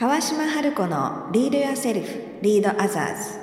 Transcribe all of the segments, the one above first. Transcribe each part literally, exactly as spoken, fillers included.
川島春子の Lead Yourself, Lead Others。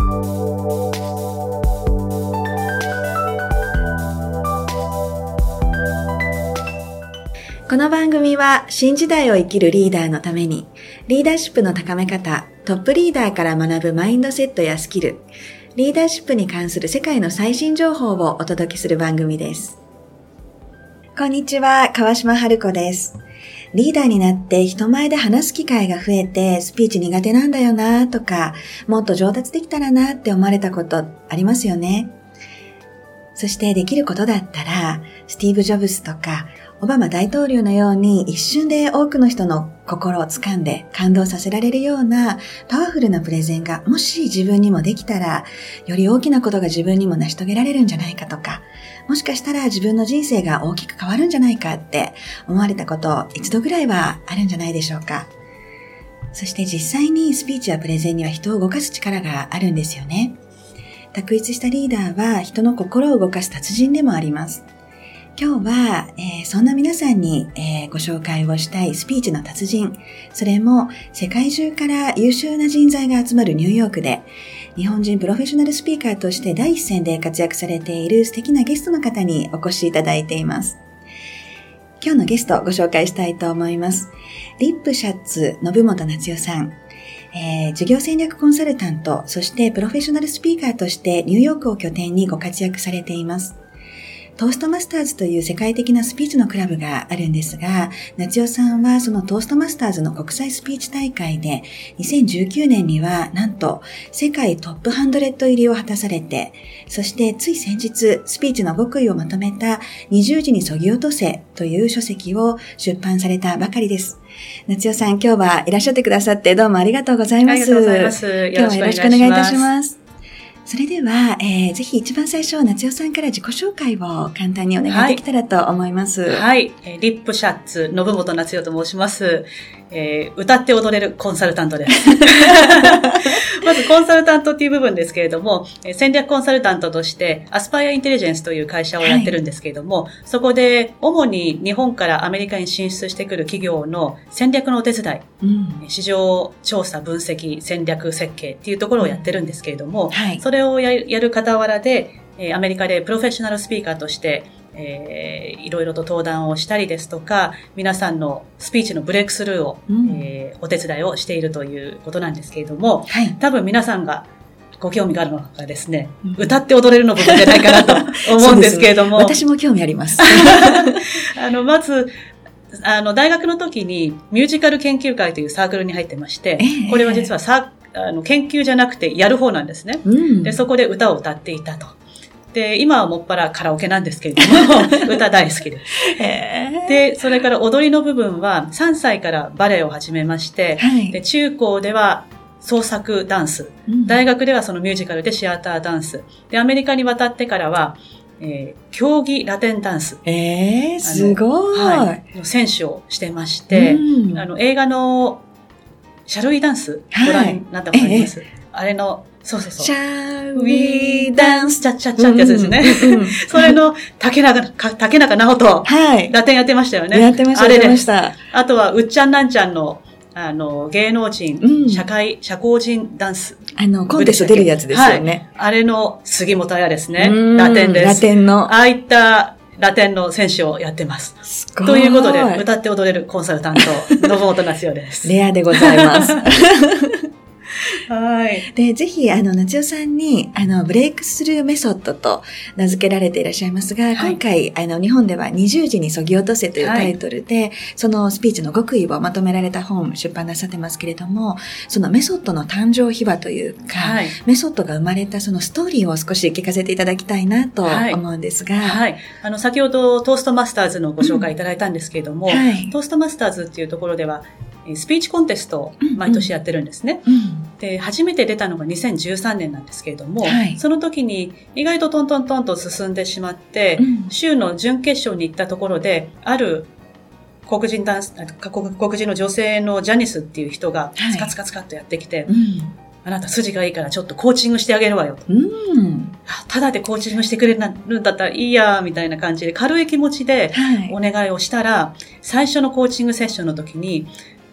この番組は新時代を生きるリーダーのためにリーダーシップの高め方、トップリーダーから学ぶマインドセットやスキル、リーダーシップに関する世界の最新情報をお届けする番組です。こんにちは、川島春子です。リーダーになって人前で話す機会が増えてスピーチ苦手なんだよなとか、もっと上達できたらなって思われたことありますよね。そしてできることだったらスティーブ・ジョブズとかオバマ大統領のように一瞬で多くの人の心を掴んで感動させられるようなパワフルなプレゼンがもし自分にもできたら、より大きなことが自分にも成し遂げられるんじゃないかとか、もしかしたら自分の人生が大きく変わるんじゃないかって思われたこと一度ぐらいはあるんじゃないでしょうか。そして実際にスピーチやプレゼンには人を動かす力があるんですよね。卓越したリーダーは人の心を動かす達人でもあります。今日は、えー、そんな皆さんに、えー、ご紹介をしたいスピーチの達人、それも世界中から優秀な人材が集まるニューヨークで、日本人プロフェッショナルスピーカーとして第一線で活躍されている素敵なゲストの方にお越しいただいています。今日のゲストをご紹介したいと思います。リップシャッツ信本夏代さん。えー、事業戦略コンサルタント、そしてプロフェッショナルスピーカーとしてニューヨークを拠点にご活躍されています。トーストマスターズという世界的なスピーチのクラブがあるんですが、夏代さんはそのトーストマスターズの国際スピーチ大会でにせんじゅうきゅうねんにはなんと世界トップひゃく入りを果たされて、そしてつい先日スピーチの極意をまとめたにじゅうじにそぎ落とせという書籍を出版されたばかりです。夏代さん、今日はいらっしゃってくださってどうもありがとうございます。 ありがとうございます。 今日はよろしくお願いいたします。それでは、えー、ぜひ一番最初、夏代さんから自己紹介を簡単にお願いできたらと思います。 はい。はい、リップシャッツ、信本夏代と申します。えー、歌って踊れるコンサルタントです。まずコンサルタントっていう部分ですけれども、戦略コンサルタントとしてアスパイアインテリジェンスという会社をやってるんですけれども、はい、そこで主に日本からアメリカに進出してくる企業の戦略のお手伝い、うん、市場調査分析戦略設計っていうところをやってるんですけれども、うんはい、それをやる、やる傍らでアメリカでプロフェッショナルスピーカーとしてえー、いろいろと登壇をしたりですとか、皆さんのスピーチのブレイクスルーを、うんえー、お手伝いをしているということなんですけれども、はい、多分皆さんがご興味があるのがですね、うん、歌って踊れるの部分じゃないかなと思うんですけれども。 私も興味あります。 あの、まず、あの、大学の時にミュージカル研究会というサークルに入ってまして、えー、これは実はサあの研究じゃなくてやる方なんですね、うん。で、そこで歌を歌っていたと。で、今はもっぱらカラオケなんですけれども、歌大好きです。で、それから踊りの部分はさんさいからバレエを始めまして、はい、で中高では創作ダンス、うん、大学ではそのミュージカルでシアターダンス、で、アメリカに渡ってからは、えー、競技ラテンダンス。 えー、すごい。はい。 の選手をしてまして、うん、あの、映画のシャルウィダンス、ご覧になったことあります、はい、あれの、そうそうそう。 Shall we dance? チャッチャッチャってやつですね。うんうん、それの竹中、竹中直人。はい。ラテンやってましたよね。 やってました、やってました。 あとは、うっちゃんなんちゃんの、あの、芸能人、うん、社会、社交人ダンス。 あの、コンテスト出るやつですよね。 はい。あれの杉本彩ですね。ラテンです。 ラテンの。 ああいったラテンの選手をやってます。 すごい。 ということで、歌って踊れるコンサルタント、信本夏代です。 レアでございます。 はい。 で、ぜひ、あの、夏代さんに、あの、ブレイクスルーメソッドと名付けられていらっしゃいますが、はい、今回、あの、日本ではにじゅうじにそぎ落とせというタイトルで、はい、そのスピーチの極意をまとめられた本、出版なさってますけれども、そのメソッドの誕生秘話というか、はい、メソッドが生まれたそのストーリーを少し聞かせていただきたいなと思うんですが、 はい。はい、あの、先ほどトーストマスターズのご紹介いただいたんですけれども、うんはい、トーストマスターズっていうところでは、スピーチコンテストを毎年やってるんですね、うんうん、で初めて出たのがにせんじゅうさんねんなんですけれども、はい、その時に意外とトントントンと進んでしまって、うん、週の準決勝に行ったところである黒人ダンス黒, 黒人の女性のジャニスっていう人がツカツカツカッとやってきて、はいうん、あなた筋がいいからちょっとコーチングしてあげるわよと、うん、ただでコーチングしてくれるんだったらいいやみたいな感じで軽い気持ちでお願いをしたら、はい、最初のコーチングセッションの時に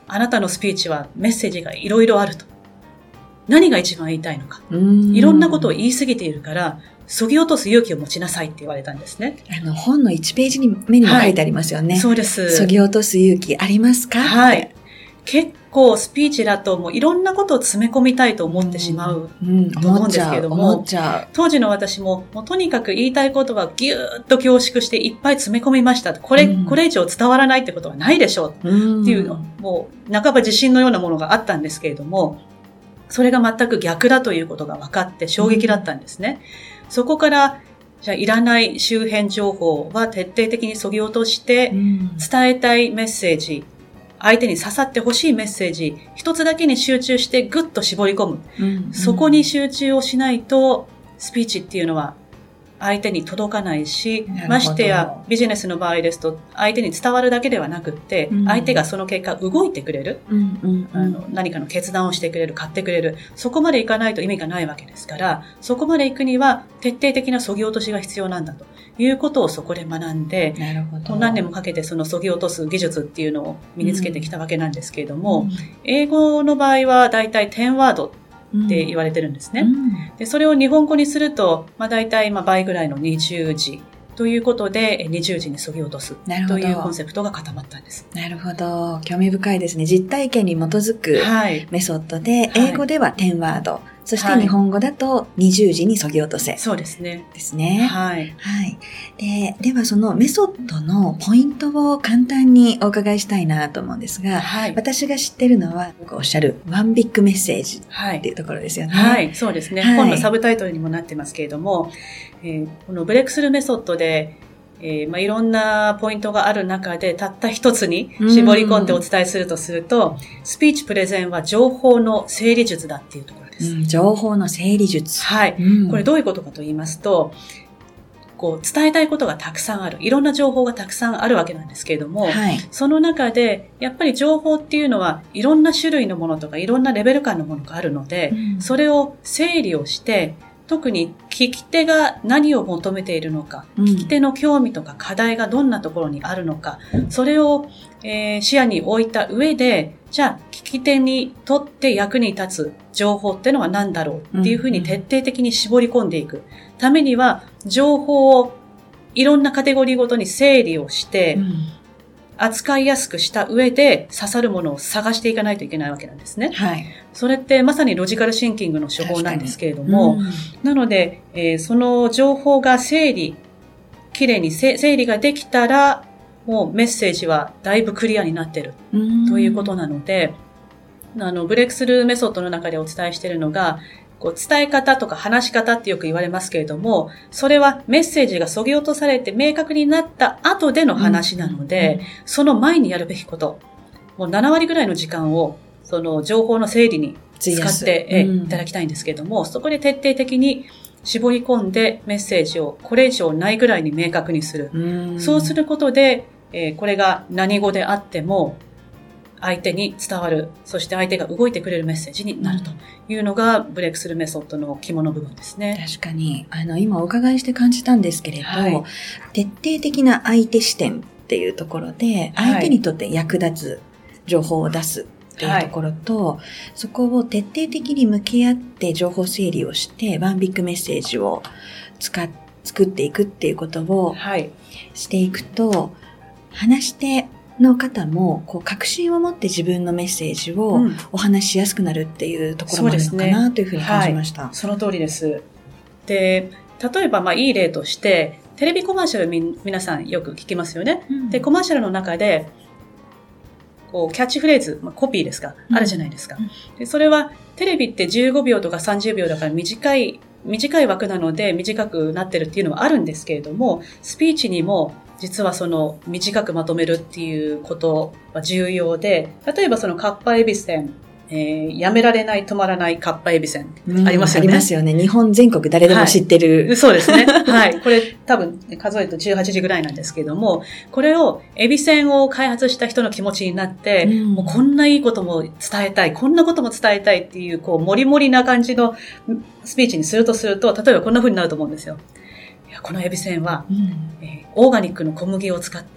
あなたのスピーチはメッセージがいろいろあると。何が一番言いたいのか。 うんいろんなことを言い過ぎているから、削ぎ落とす勇気を持ちなさいって言われたんですね。 あの、本のいちページに目にも書いてありますよね。 はい、そうです。 削ぎ落とす勇気ありますか？ はい。結構スピーチだともういろんなことを詰め込みたいと思ってしまうと思うんですけれども、当時の私ももうとにかく言いたいことはぎゅーっと凝縮していっぱい詰め込みました。これ、うん、これ以上伝わらないってことはないでしょうっていうの、もう半ば自信のようなものがあったんですけれども、それが全く逆だということが分かって衝撃だったんですね。うん、そこから、じゃあいらない周辺情報は徹底的に削ぎ落として、伝えたいメッセージ、相手に刺さってほしいメッセージ、一つだけに集中してぐっと絞り込む、うんうん。そこに集中をしないと、スピーチっていうのは相手に届かないし、ましてやビジネスの場合ですと、相手に伝わるだけではなくって、うん、相手がその結果動いてくれる、うんうんうん、あの、何かの決断をしてくれる、買ってくれる、そこまでいかないと意味がないわけですから、そこまで行くには徹底的な削ぎ落としが必要なんだということをそこで学んで、なるほど。何年もかけてその削ぎ落とす技術っていうのを身につけてきたわけなんですけれども、うん、英語の場合はだいたいじゅうワードって言われてるんですね。うん、でそれを日本語にすると、まあ、大体まあ倍ぐらいのにじゅうじということで、にじゅうじに削ぎ落とすというコンセプトが固まったんです。 なるほど。興味深いですね。実体験に基づくメソッドで、はい、英語ではじゅうワード、はい、そして日本語だとにじゅうじに削ぎ落とせ。はい、 そうですね。 ですね。 はい。 はい。で、ではそのメソッドのポイントを簡単にお伺いしたいなと思うんですが、はい、私が知ってるのは、おっしゃるワンビッグメッセージっていうところですよね。 はい、はい、そうですね、はい。本のサブタイトルにもなってますけれども、えー、このブレイクスルーメソッドで、えーまあ、いろんなポイントがある中でたった一つに絞り込んでお伝えするとすると、スピーチプレゼンは情報の整理術だっていうところです。 うん、情報の整理術。 はい、うん。これどういうことかと言いますと、こう伝えたいことがたくさんある。いろんな情報がたくさんあるわけなんですけれども、はい、その中でやっぱり情報っていうのはいろんな種類のものとかいろんなレベル感のものがあるので、うん、それを整理をして、特に聞き手が何を求めているのか、うん、聞き手の興味とか課題がどんなところにあるのか、それを、えー、視野に置いた上で、じゃあ聞き手にとって役に立つ情報ってのは何だろうっていうふうに徹底的に絞り込んでいくためには、情報をいろんなカテゴリーごとに整理をして、うん、扱いやすくした上で刺さるものを探していかないといけないわけなんですね。はい。それってまさにロジカルシンキングの手法なんですけれども、うん、なので、えー、その情報が整理、きれいに整理ができたら、もうメッセージはだいぶクリアになってるということなので、あの、ブレイクスルーメソッドの中でお伝えしているのが、こう伝え方とか話し方ってよく言われますけれども、それはメッセージが削ぎ落とされて明確になった後での話なので、うんうん、その前にやるべきこと、もうななわりぐらいの時間をその情報の整理に使っていただきたいんですけれども、うん、そこで徹底的に絞り込んでメッセージをこれ以上ないぐらいに明確にする。うん、そうすることで、えー、これが何語であっても相手に伝わる、そして相手が動いてくれるメッセージになるというのが、ブレイクスルーメソッドの肝の部分ですね。 確かに、あの、今お伺いして感じたんですけれど、はい、徹底的な相手視点っていうところで、相手にとって役立つ情報を出すっていうところと、はい、そこを徹底的に向き合って情報整理をして、ワンビッグメッセージを使っ、作っていくっていうことをしていくと、はい、話しての方もこう確信を持って自分のメッセージをお話ししやすくなるっていうところもあるのかなというふうに感じました。 うん、そ, ねはい、その通りです。で、例えばまあいい例としてテレビコマーシャルみ皆さんよく聞きますよね。うん、でコマーシャルの中でこうキャッチフレーズ、まあ、コピーですか、うん、あるじゃないですか。でそれはテレビってじゅうごびょうとかさんじゅうびょうだから短い短い枠なので短くなってるっていうのはあるんですけれども、スピーチにも実はその短くまとめるっていうことは重要で、例えばそのカッパエビせん、えー、やめられない止まらないカッパエビせん、うん、ありますよね。 ありますよね。日本全国誰でも知ってる。 はい、そうですね。はい。これ多分数えるとじゅうはちじぐらいなんですけれども、これをエビせんを開発した人の気持ちになって、うん、もうこんないいことも伝えたい、こんなことも伝えたいっていう、こう、もりもりな感じのスピーチにするとすると、例えばこんな風になると思うんですよ。このエビせんは、うんえー、オーガニックの小麦を使って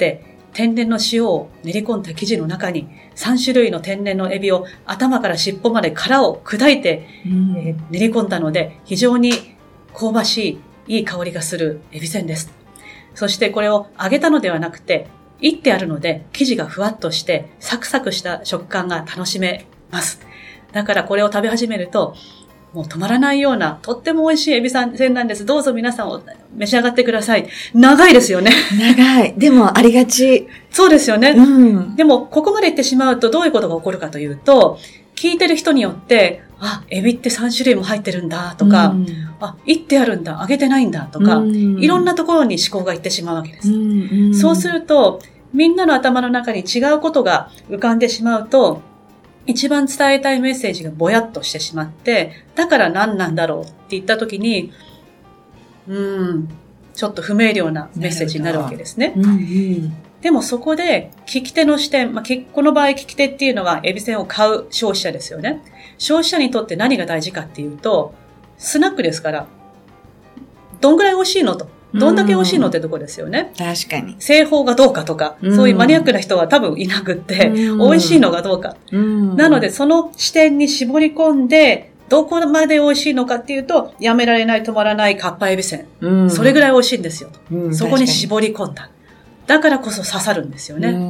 天然の塩を練り込んだ生地の中にさん種類の天然のエビを頭から尻尾まで殻を砕いて、うんえー、練り込んだので非常に香ばしいいい香りがするエビせんです。そしてこれを揚げたのではなくていってあるので生地がふわっとしてサクサクした食感が楽しめます。だからこれを食べ始めるともう止まらないようなとっても美味しいエビせんなんです。どうぞ皆さんを召し上がってください。長いですよね。 長い。でもありがち。 そうですよね。 うん、 でもここまで言ってしまうとどういうことが起こるかというと、聞いてる人によってあ、エビってさん種類も入ってるんだとか、うん、あ、いってあるんだ、揚げてないんだとか、うん、いろんなところに思考がいってしまうわけです。うんうん、そうするとみんなの頭の中に違うことが浮かんでしまうと、一番伝えたいメッセージがぼやっとしてしまって、だから何なんだろうって言ったときに、うーん、ちょっと不明瞭なメッセージになるわけですね。うんうん、でもそこで聞き手の視点、まあ、この場合聞き手っていうのはエビせんを買う消費者ですよね。消費者にとって何が大事かっていうと、スナックですから、どんぐらい美味しいのと。どんだけ美味しいのってとこですよね。 確かに。 製法がどうかとか、うん、そういうマニアックな人は多分いなくって、うん、美味しいのがどうか、うん。なので、その視点に絞り込んで、どこまで美味しいのかっていうと、やめられない止まらないかっぱえびせん。うん、それぐらい美味しいんですよ、うん。そこに絞り込んだ。だからこそ刺さるんですよね。うん、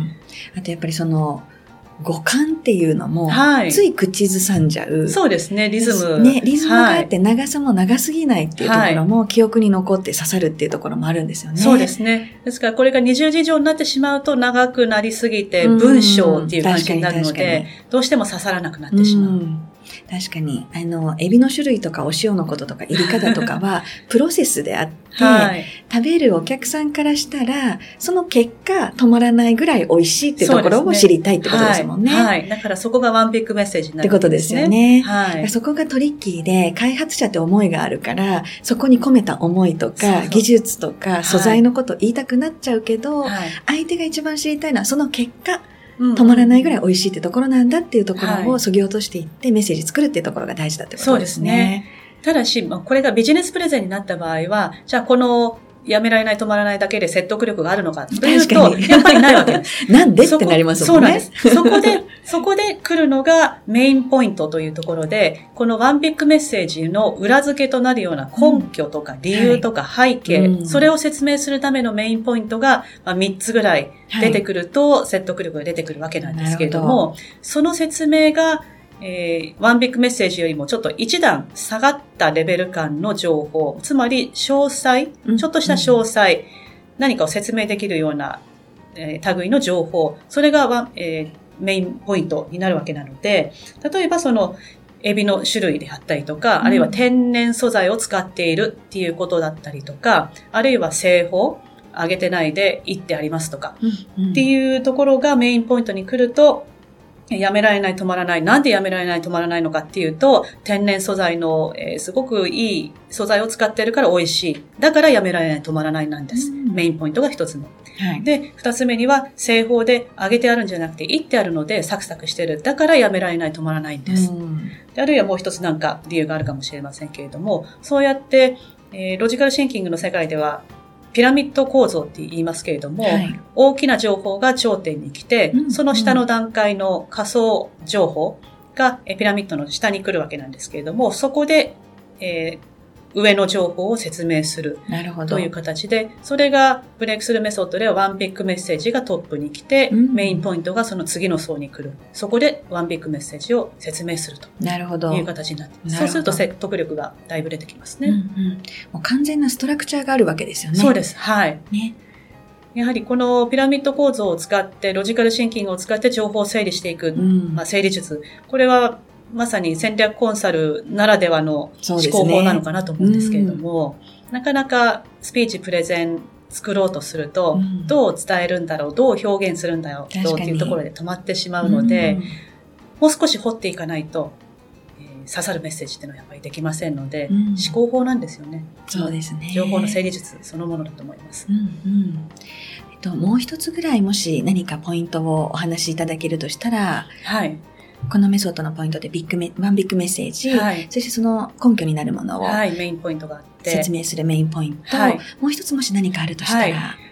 あとやっぱりその、語感っていうのも、はい、つい口ずさんじゃう。 そうですね、リズム。 ね、リズムがあって長さも長すぎないっていうところも、記憶に残って刺さるっていうところもあるんですよね。 そうですね。ですからこれが二重事情になってしまうと長くなりすぎて文章っていう感じになるので、どうしても刺さらなくなってしまう。う確かに、あの、エビの種類とかお塩のこととか入り方とかは、プロセスであって、はい、食べるお客さんからしたら、その結果、止まらないぐらい美味しいってところを知りたいってことですもんね。 はい。はい、だからそこがワンビッグメッセージになるんですね。ってことですよね。はい。そこがトリッキーで、開発者って思いがあるから、そこに込めた思いとか、そうそう技術とか、素材のことを言いたくなっちゃうけど、はい、相手が一番知りたいのは、その結果、止まらないぐらい美味しいってところなんだっていうところを削ぎ落としていってメッセージ作るっていうところが大事だってことですね。そうですね。 ただし、これがビジネスプレゼンになった場合は、じゃあこのやめられない止まらないだけで説得力があるのかというと、やっぱりないわけです。 なんでってなりますもんね。 そうなんです。そこで、そこで来るのがメインポイントというところで、このワンビッグメッセージの裏付けとなるような根拠とか理由とか背景、うんはい、それを説明するためのメインポイントがみっつぐらい出てくると説得力が出てくるわけなんですけれども、はい、その説明がえー、ワンビッグメッセージよりもちょっと一段下がったレベル感の情報、つまり詳細、ちょっとした詳細、うん、何かを説明できるような、えー、類の情報、それがワン、えー、メインポイントになるわけなので、例えばそのエビの種類であったりとか、うん、あるいは天然素材を使っているっていうことだったりとか、あるいは製法、揚げてないでいってありますとか、うんうん、っていうところがメインポイントに来ると、やめられない止まらない。なんでやめられない止まらないのかっていうと、天然素材の、えー、すごくいい素材を使ってるから美味しい。だからやめられない止まらないなんです。うん、メインポイントが一つ目。はい、で、二つ目には製法で揚げてあるんじゃなくて、いってあるのでサクサクしてる。だからやめられない止まらないんです。うん、であるいはもう一つなんか理由があるかもしれませんけれども、そうやって、えー、ロジカルシンキングの世界では、ピラミッド構造って言いますけれども、はい、大きな情報が頂点に来て、うん、その下の段階の仮想情報がピラミッドの下に来るわけなんですけれども、そこで、えー、上の情報を説明するという形で、それがブレイクスルーメソッドではワンビッグメッセージがトップに来て、うん、メインポイントがその次の層に来る。そこでワンビッグメッセージを説明するという形になっています。そうすると説得力がだいぶ出てきますね、うんうん。 もう完全なストラクチャーがあるわけですよね。 そうです。はい。ね。やはりこのピラミッド構造を使って、ロジカルシンキングを使って情報を整理していく、うん、まあ、整理術。これはまさに戦略コンサルならではの思考法なのかなと思うんですけれども、ねうん、なかなかスピーチプレゼン作ろうとすると、うん、どう伝えるんだろう、どう表現するんだろうっていうところで止まってしまうので、うん、もう少し掘っていかないと、えー、刺さるメッセージっていうのはやっぱりできませんので、うん、思考法なんですよね。 そうですね。 情報の整理術そのものだと思います。 うんうんえっと、もう一つぐらいもし何かポイントをお話しいただけるとしたら、はい。このメソッドのポイントでビッグメ、ワンビッグメッセージ、はい、そしてその根拠になるものを、 はい、メインポイントがあって説明するメインポイント、はい、もう一つもし何かあるとしたら、はい、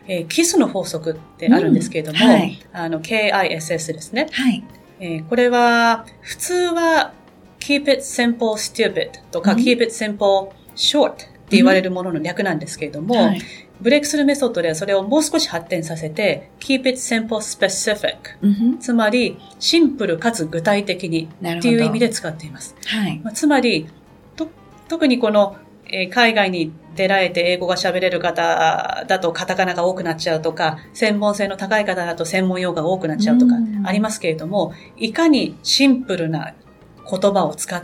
えー、キスの法則ってあるんですけれども、うんはい、あの ケーアイエスエス ですね。 はいえー、これは普通は keep it simple stupid とか、うん、keep it simple short って言われるものの略なんですけれども、うんはい、ブレイクスルーメソッドではそれをもう少し発展させて keep it simple specific、うん、つまりシンプルかつ具体的にっていう意味で使っています。 はいまあ、つまりと特にこの、えー、海外に出られて英語が喋れる方だとカタカナが多くなっちゃうとか、専門性の高い方だと専門用語が多くなっちゃうとかありますけれども、いかにシンプルな言葉を使って、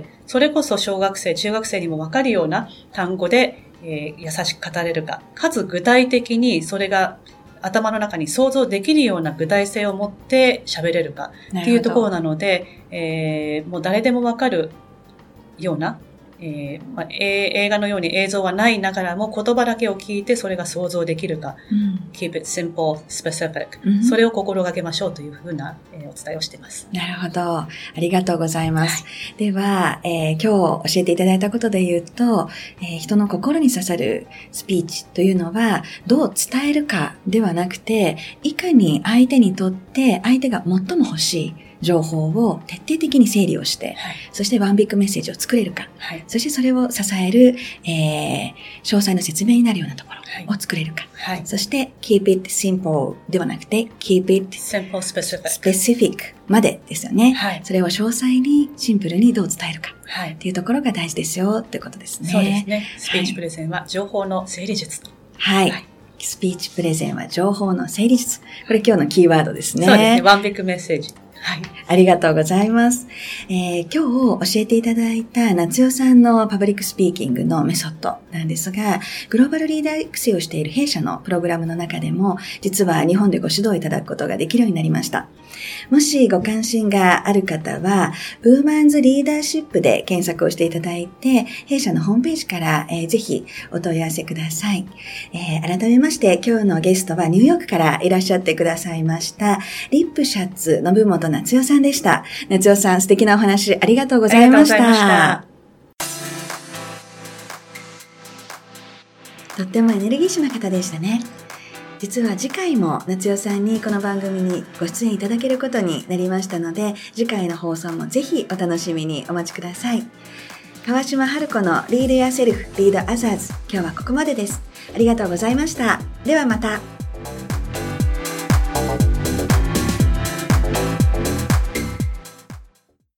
それこそ小学生、中学生にもわかるような単語で、えー、優しく語れるか、かつ具体的にそれが頭の中に想像できるような具体性を持って喋れるかっていうところなので、えー、もう誰でもわかるようなえーまあ、映画のように映像はないながらも言葉だけを聞いてそれが想像できるか、うん、keep it simple, specific、うん、それを心がけましょうというふうな、えー、お伝えをしています。 なるほど。ありがとうございます。はい、では、えー、今日教えていただいたことで言うと、えー、人の心に刺さるスピーチというのはどう伝えるかではなくて、いかに相手にとって相手が最も欲しい情報を徹底的に整理をして、はい、そしてワンビッグメッセージを作れるか、はい、そしてそれを支える、えー、詳細の説明になるようなところを作れるか、はい、そして keep it simple ではなくて keep it simple specific, specific までですよね、はい、それを詳細にシンプルにどう伝えるか、はい、っていうところが大事ですよってことですね。 そうですね。スピーチプレゼンは情報の整理術と。 はい、はい、スピーチプレゼンは情報の整理術。これ今日のキーワードですね。 そうですね。ワンビッグメッセージ。はい。 ありがとうございます。えー、今日教えていただいた夏代さんのパブリックスピーキングのメソッドなんですが、グローバルリーダー育成をしている弊社のプログラムの中でも、実は日本でご指導いただくことができるようになりました。もしご関心がある方は、ウーマンズリーダーシップで検索をしていただいて、弊社のホームページから、えー、ぜひお問い合わせください。えー、改めまして今日のゲストはニューヨークからいらっしゃってくださいました、リップシャツ信本夏代さんでした。夏代さん、素敵なお話ありがとうございました。ありがとうございました。とってもエネルギッシュな方でしたね。実は次回も夏代さんにこの番組にご出演いただけることになりましたので、次回の放送もぜひお楽しみにお待ちください。川島春子の Lead Yourself, Lead Others、今日はここまでです。ありがとうございました。ではまた。